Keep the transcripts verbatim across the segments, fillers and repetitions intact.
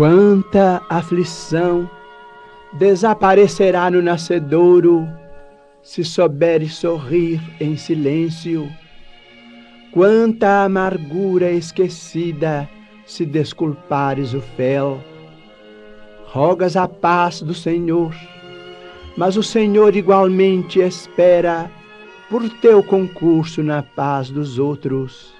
Quanta aflição desaparecerá no nascedouro, se souberes sorrir em silêncio. Quanta amargura esquecida, se desculpares o fel. Rogas a paz do Senhor, mas o Senhor igualmente espera por teu concurso na paz dos outros.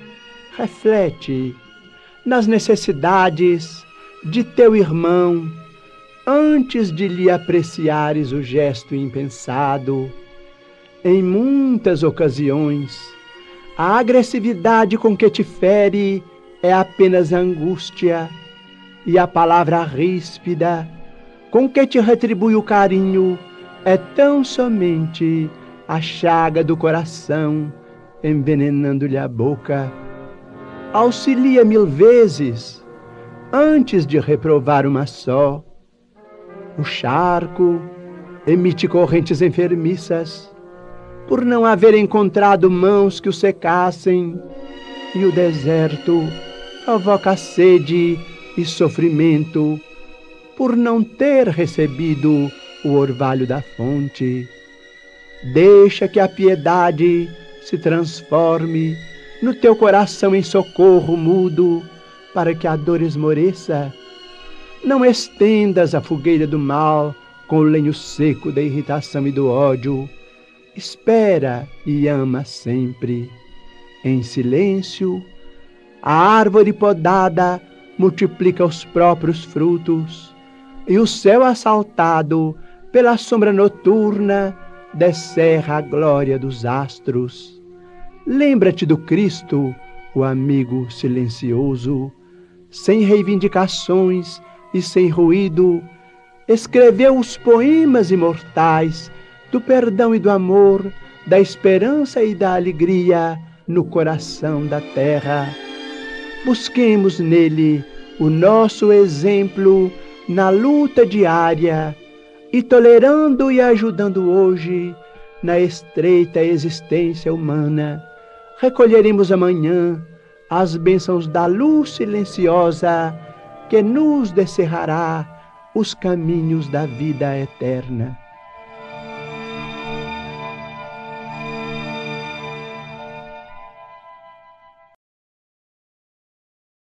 Reflete nas necessidades de teu irmão, antes de lhe apreciares o gesto impensado. Em muitas ocasiões, a agressividade com que te fere é apenas angústia, e a palavra ríspida com que te retribui o carinho é tão somente a chaga do coração, envenenando-lhe a boca. Auxilia mil vezes, antes de reprovar uma só. O charco emite correntes enfermiças, por não haver encontrado mãos que o secassem, e o deserto provoca sede e sofrimento, por não ter recebido o orvalho da fonte. Deixa que a piedade se transforme no teu coração em socorro mudo, para que a dor esmoreça. Não estendas a fogueira do mal com o lenho seco da irritação e do ódio. Espera e ama sempre. Em silêncio, a árvore podada multiplica os próprios frutos, e o céu assaltado pela sombra noturna descerra a glória dos astros. Lembra-te do Cristo, o amigo silencioso, sem reivindicações e sem ruído, escreveu os poemas imortais do perdão e do amor, da esperança e da alegria no coração da terra. Busquemos nele o nosso exemplo na luta diária, e tolerando e ajudando hoje na estreita existência humana, recolheremos amanhã as bênçãos da luz silenciosa que nos descerrará os caminhos da vida eterna.